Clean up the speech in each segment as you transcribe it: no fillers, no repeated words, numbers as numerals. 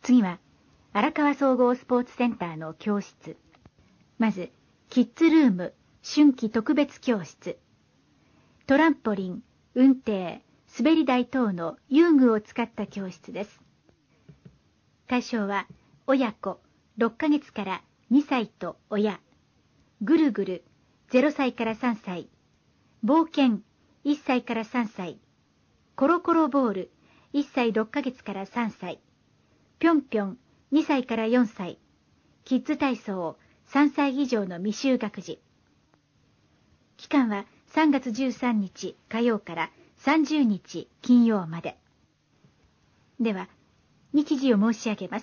次は、荒川総合スポーツセンターの教室。まず、キッズルーム、春季特別教室。トランポリン、運転、滑り台等の遊具を使った教室です。対象は、親子、6ヶ月から2歳と親。ぐるぐる、0歳から3歳。冒険、1歳から3歳。コロコロボール、1歳6ヶ月から3歳。ぴょんぴょん、2歳から4歳。キッズ体操、3歳以上の未就学児。期間は3月13日火曜から30日金曜まで。では、日時を申し上げます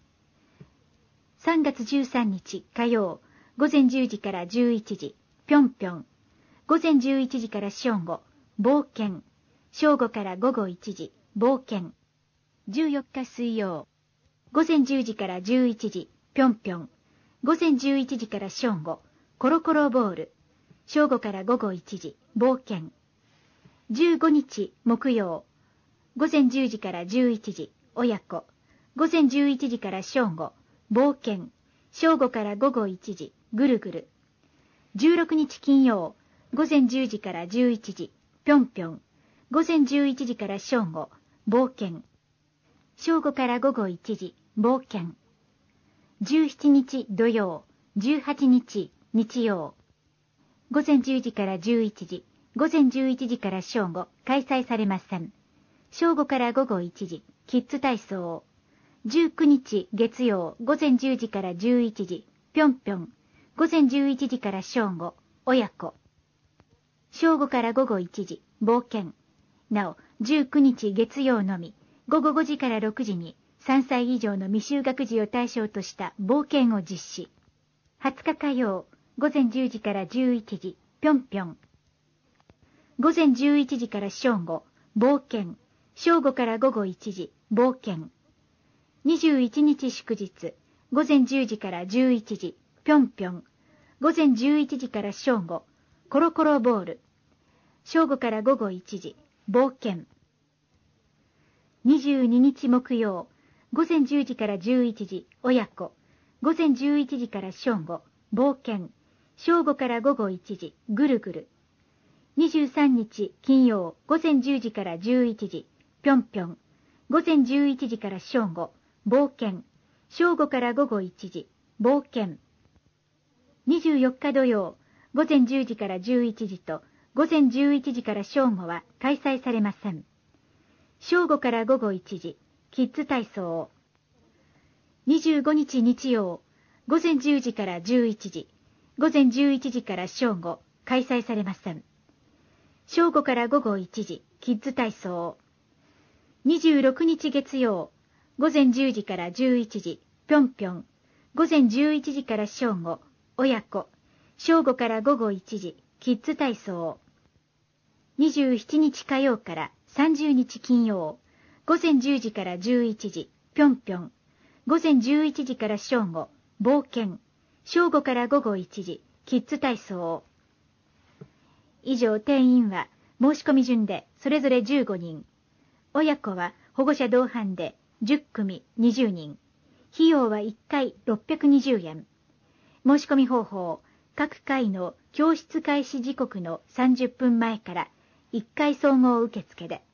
。3月13日火曜、午前10時から11時、ぴょんぴょん。午前11時から正午、冒険。正午から午後1時、冒険。14日水曜、午前10時から11時、ぴょんぴょん。午前11時から正午、コロコロボール。正午から午後1時、冒険。15日木曜、午前10時から11時、親子。午前11時から正午、冒険。正午から午後1時、ぐるぐる。16日金曜、午前10時から11時、ぴょんぴょん。午前11時から正午、冒険。正午から午後1時、冒険。17日土曜、18日日曜。午前10時から11時、午前11時から正午、開催されません。正午から午後1時、キッズ体操。19日月曜、午前10時から11時、ぴょんぴょん。午前11時から正午、親子。正午から午後1時、冒険。なお、19日月曜のみ、午後5時から6時に3歳以上の未就学児を対象とした冒険を実施。20日火曜、午前10時から11時、ぴょんぴょん。午前11時から正午、冒険。正午から午後1時、冒険。21日祝日、午前10時から11時、ぴょんぴょん。午前11時から正午、コロコロボール。正午から午後1時、冒険。22日木曜、午前10時から11時、親子。午前11時から正午、冒険。正午から午後1時、ぐるぐる。23日金曜、午前10時から11時、ぴょんぴょん。午前11時から正午、冒険。正午から午後1時、冒険。24日土曜、午前10時から11時と、午前11時から正午は開催されません。正午から午後1時、キッズ体操。25日日曜、午前10時から11時、午前11時から正午、開催されません。正午から午後1時、キッズ体操。26日月曜、午前10時から11時、ぴょんぴょん。午前11時から正午、親子。正午から午後1時、キッズ体操。27日火曜から30日金曜、午前10時から11時、ぴょんぴょん。午前11時から正午、冒険。正午から午後1時、キッズ体操。以上、定員は申し込み順でそれぞれ15人。親子は保護者同伴で10組20人。費用は1回620円。申し込み方法、各回の教室開始時刻の30分前から1回総合受付で。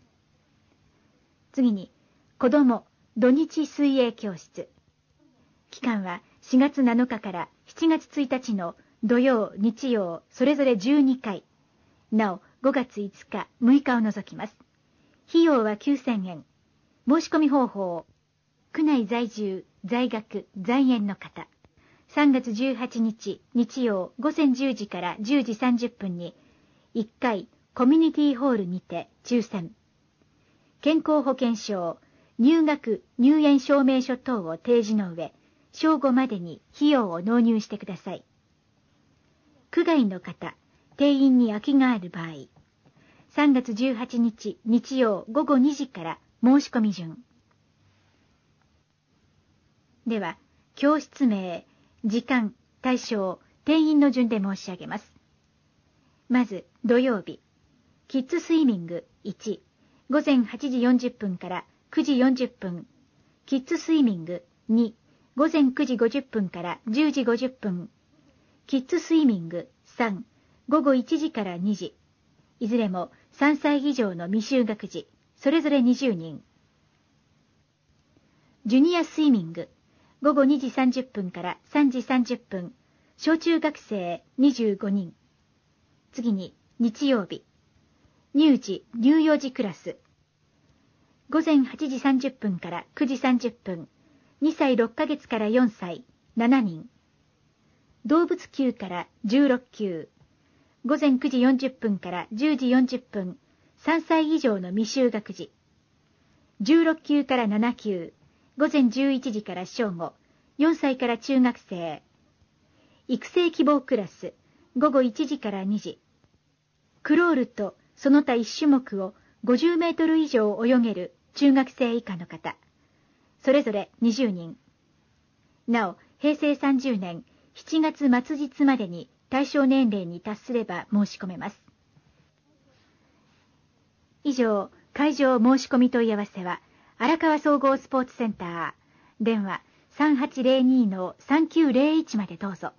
次に、子ども土日水泳教室。期間は4月7日から7月1日の土曜、日曜、それぞれ12回。なお、5月5日、6日を除きます。費用は9000円。申し込み方法、区内在住、在学、在園の方。3月18日、日曜、午前10時から10時30分に、1回、コミュニティホールにて抽選。健康保険証、入学、入園証明書等を提示の上、正午までに費用を納入してください。区外の方、定員に空きがある場合、3月18日日曜午後2時から申し込み順。では、教室名、時間、対象、定員の順で申し上げます。まず、土曜日、キッズスイミング1、午前8時40分から9時40分、 キッズスイミング2、午前9時50分から10時50分。キッズスイミング3、午後1時から2時。いずれも3歳以上の未就学児、それぞれ20人。ジュニアスイミング、午後2時30分から3時30分。小中学生25人。次に、日曜日。乳児、乳幼児クラス。午前8時30分から9時30分。2歳6ヶ月から4歳、7人。動物級から16級。午前9時40分から10時40分。3歳以上の未就学児。16級から7級。午前11時から正午。4歳から中学生。育成希望クラス。午後1時から2時。クロールとその他1種目を50メートル以上泳げる中学生以下の方。それぞれ20人。なお、平成30年7月末日までに対象年齢に達すれば申し込めます。以上、会場申し込み問い合わせは、荒川総合スポーツセンター、電話 3802-3901 までどうぞ。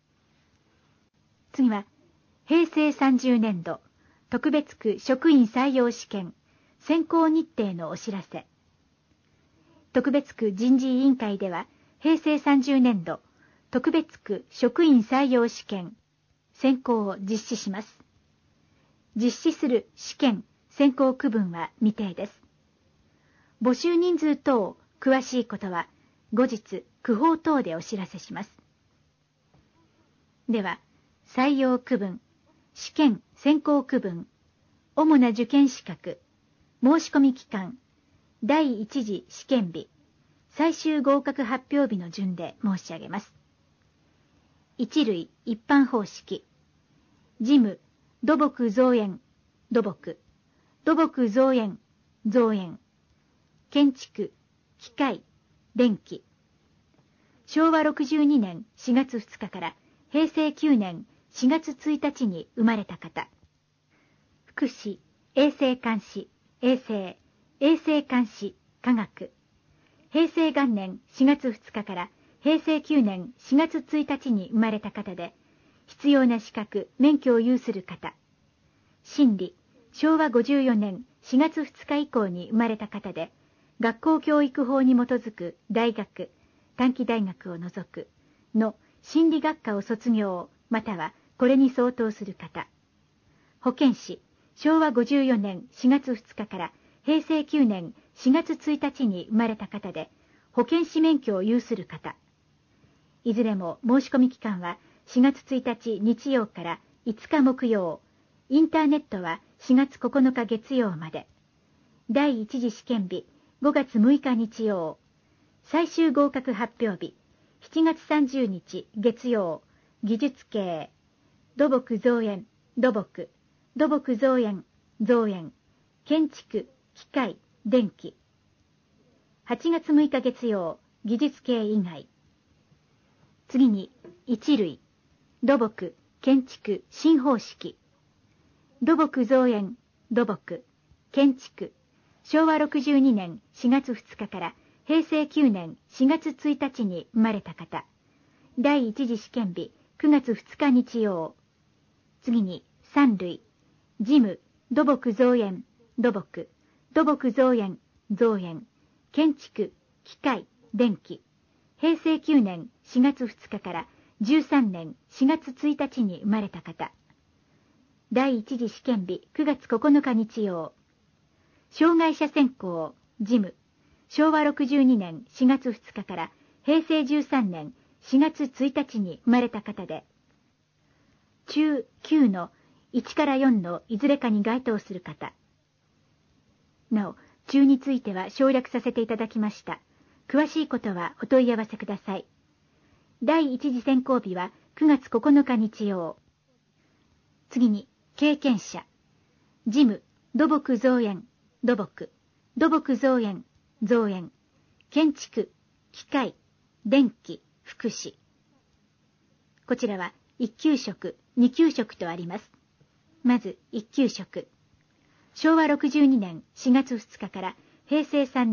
次は、平成30年度特別区職員採用試験選考日程のお知らせ。特別区人事委員会では、平成30年度特別区職員採用試験選考を実施します。実施する試験選考区分は未定です。募集人数等詳しいことは後日区報等でお知らせします。では、採用区分、試験選考区分、主な受験資格、申し込み期間、第一次試験日、最終合格発表日の順で申し上げます。一類一般方式。事務、土木造園、土木、土木造園、造園、建築、機械、電気。昭和62年4月2日から平成9年4月1日に生まれた方。福祉、衛生監視、衛生監視、科学。平成元年4月2日から平成9年4月1日に生まれた方で、必要な資格、免許を有する方。心理、昭和54年4月2日以降に生まれた方で、学校教育法に基づく大学、短期大学を除くの心理学科を卒業、またはこれに相当する方。保健師、昭和54年4月2日から平成9年4月1日に生まれた方で、保健師免許を有する方。いずれも申し込み期間は4月1日日曜から5日木曜、インターネットは4月9日月曜まで。第一次試験日5月6日日曜。最終合格発表日7月30日月曜。技術系、土木造園、土木、土木造園、造園、建築、機械、電気。8月6日月曜、技術系以外。次に、一類、土木、建築、新方式。土木造園、土木、建築。昭和62年4月2日から平成9年4月1日に生まれた方。第一次試験日9月2日日曜。次に、三類、事務、土木造園、土木、土木造園、造園、建築、機械、電気。平成9年4月2日から13年4月1日に生まれた方。第一次試験日9月9日日曜。障害者専攻、事務。昭和62年4月2日から平成13年4月1日に生まれた方で、中9の1から4のいずれかに該当する方。なお、中については省略させていただきました。詳しいことはお問い合わせください。第一次選考日は9月9日日曜。次に、経験者。事務、土木造園、土木、土木造園、造園、建築、機械、電気、福祉。こちらは1級職、2級職とあります。まず1級職。昭和62年4月2日から平成3年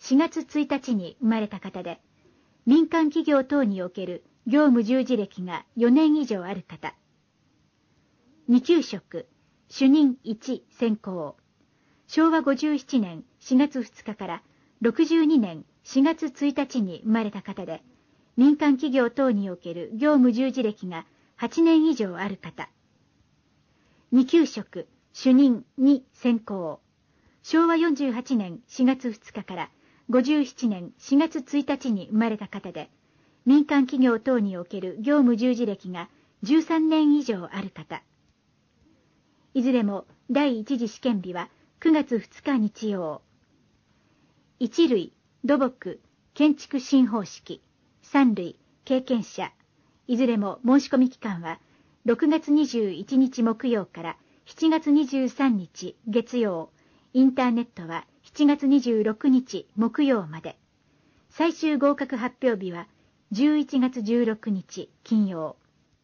4月1日に生まれた方で、民間企業等における業務従事歴が4年以上ある方。2級職、主任1選考。昭和57年4月2日から62年4月1日に生まれた方で、民間企業等における業務従事歴が8年以上ある方。2級職、主任2選考。昭和48年4月2日から57年4月1日に生まれた方で、民間企業等における業務従事歴が13年以上ある方。いずれも第一次試験日は9月2日日曜。1類、土木、建築新方式。3類、経験者。いずれも申し込み期間は6月21日木曜から7月23日月曜。インターネットは7月26日木曜まで。最終合格発表日は11月16日金曜。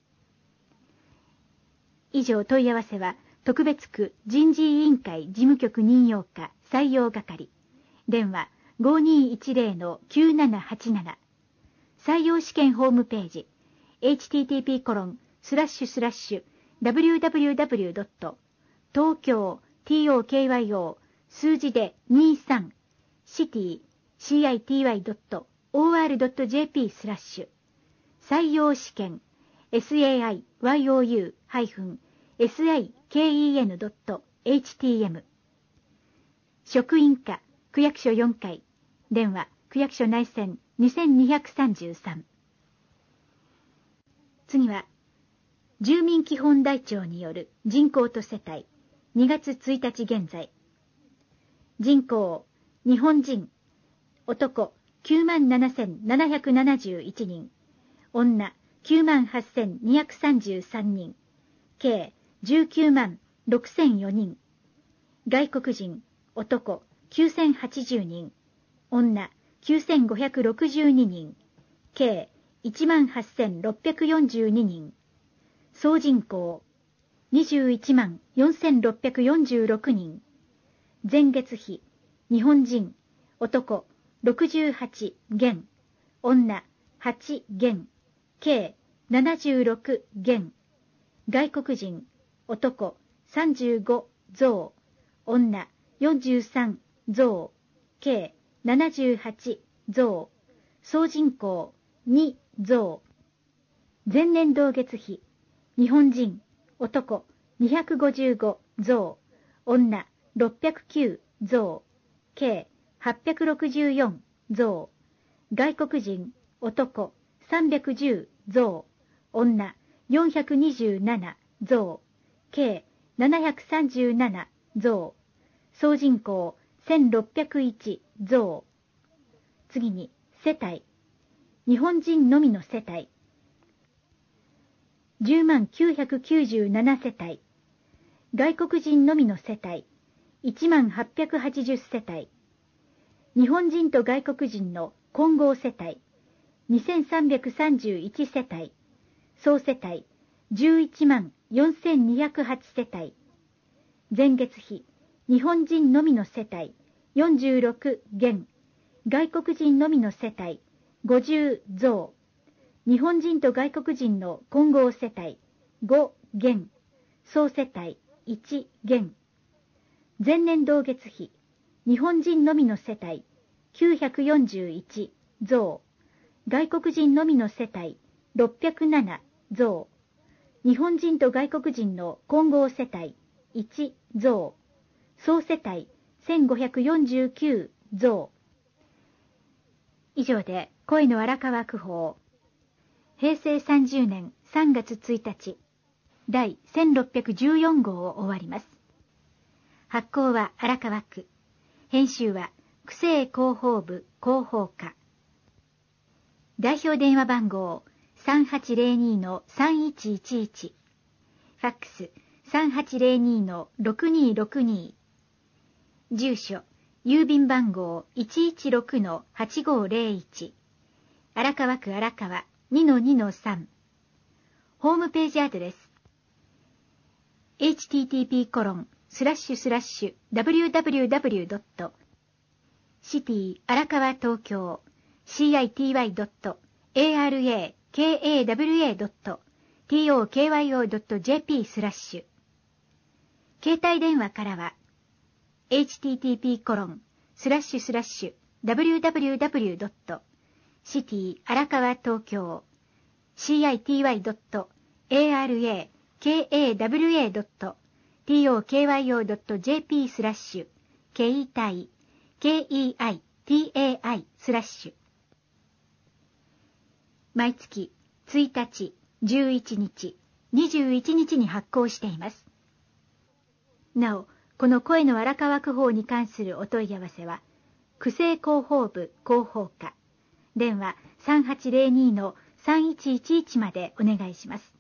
以上問い合わせは特別区人事委員会事務局任用課採用係。電話 5210-9787。採用試験ホームページ http://www.tokyo 数字で23 city.or.jp/ 採用試験 saiyou-siken.htm 職員課区役所4階。電話区役所内線2233。次は住民基本台帳による人口と世帯。2月1日現在。人口、日本人、男 97,771 人、女 98,233 人、計 196,004 人、外国人、男 9,080 人、女 9,562 人、計 18,642 人、総人口 214,646 人、前月比、日本人、男、68元、女、8元、計76元、外国人、男、35増、女、43増、計78増、総人口2増。前年同月比、日本人、男、255増、女、609増、計864増、外国人、男、310増、女、427増、計737増、総人口1601増。次に、世帯。日本人のみの世帯。10997世帯。外国人のみの世帯。1880世帯。日本人と外国人の混合世帯。2331世帯。総世帯。114,208世帯。前月比。日本人のみの世帯。46元。外国人のみの世帯。50増。日本人と外国人の混合世帯。5元。総世帯。1元。前年同月比。日本人のみの世帯。941増。外国人のみの世帯。607増。日本人と外国人の混合世帯。1増。総世帯。1549増。以上で声の荒川区報。平成30年3月1日、第1614号を終わります。発行は荒川区。編集は区政広報部広報課。代表電話番号3802-3111。ファックス3802-6262。住所、郵便番号 116-8501。荒川区荒川 2-2-3。ホームページアドレス http://www. シティ荒川東京 city.arakawa.tokyo.jp スラッシュ。携帯電話からは http://www.city 荒川東京 city.arakawa.tokyo.jp スラッシュKEITAI KEITAI スラッシュ。毎月1日、11日、21日に発行しています。なお、この声の荒川区報に関するお問い合わせは、区政広報部広報課、電話 3802-3111 までお願いします。